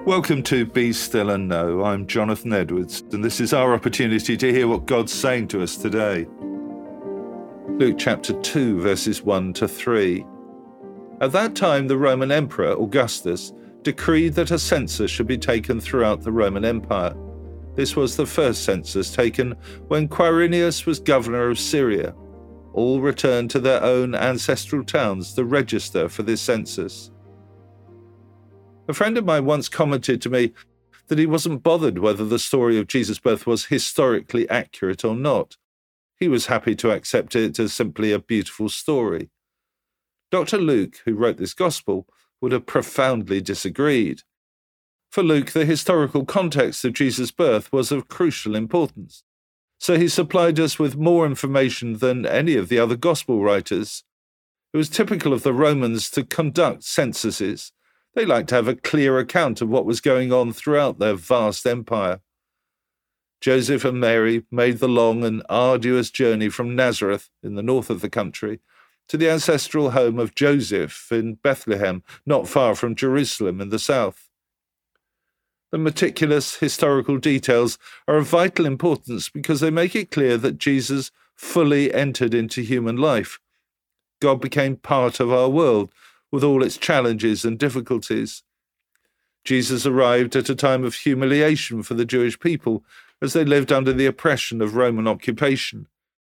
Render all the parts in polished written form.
Welcome to Be Still and Know. I'm Jonathan Edwards, and this is our opportunity to hear what God's saying to us today. Luke chapter 2, verses 1 to 3. At that time, the Roman Emperor, Augustus, decreed that a census should be taken throughout the Roman Empire. This was the first census taken when Quirinius was governor of Syria. All returned to their own ancestral towns to register for this census. A friend of mine once commented to me that he wasn't bothered whether the story of Jesus' birth was historically accurate or not. He was happy to accept it as simply a beautiful story. Dr. Luke, who wrote this gospel, would have profoundly disagreed. For Luke, the historical context of Jesus' birth was of crucial importance, so he supplied us with more information than any of the other gospel writers. It was typical of the Romans to conduct censuses. They liked to have a clear account of what was going on throughout their vast empire. Joseph and Mary made the long and arduous journey from Nazareth, in the north of the country, to the ancestral home of Joseph in Bethlehem, not far from Jerusalem in the south. The meticulous historical details are of vital importance because they make it clear that Jesus fully entered into human life. God became part of our world, with all its challenges and difficulties. Jesus arrived at a time of humiliation for the Jewish people as they lived under the oppression of Roman occupation.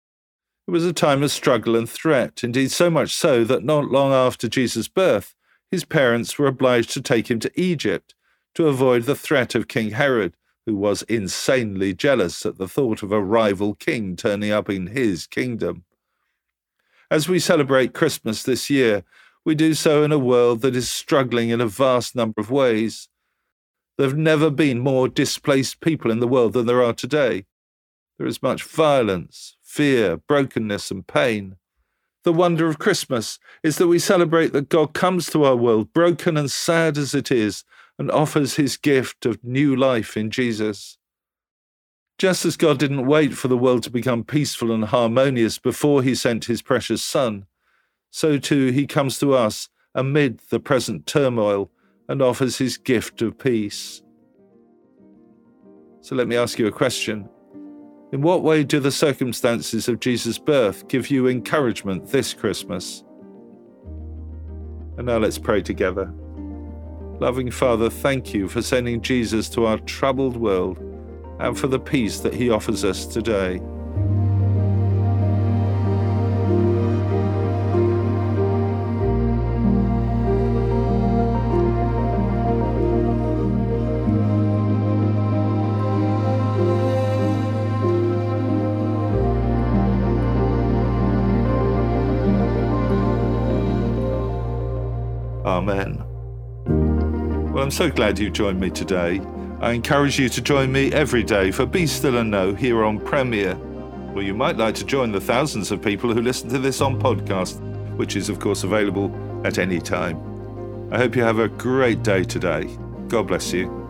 It was a time of struggle and threat, indeed so much so that not long after Jesus' birth, his parents were obliged to take him to Egypt to avoid the threat of King Herod, who was insanely jealous at the thought of a rival king turning up in his kingdom. As we celebrate Christmas this year, we do so in a world that is struggling in a vast number of ways. There have never been more displaced people in the world than there are today. There is much violence, fear, brokenness, and pain. The wonder of Christmas is that we celebrate that God comes to our world, broken and sad as it is, and offers his gift of new life in Jesus. Just as God didn't wait for the world to become peaceful and harmonious before he sent his precious Son, so too he comes to us amid the present turmoil and offers his gift of peace. So let me ask you a question. In what way do the circumstances of Jesus' birth give you encouragement this Christmas? And now let's pray together. Loving Father, thank you for sending Jesus to our troubled world and for the peace that he offers us today. Amen. Well, I'm so glad you joined me today. I encourage you to join me every day for Be Still and Know here on Premier. Or you might like to join the thousands of people who listen to this on podcast, which is of course available at any time. I hope you have a great day today. God bless you.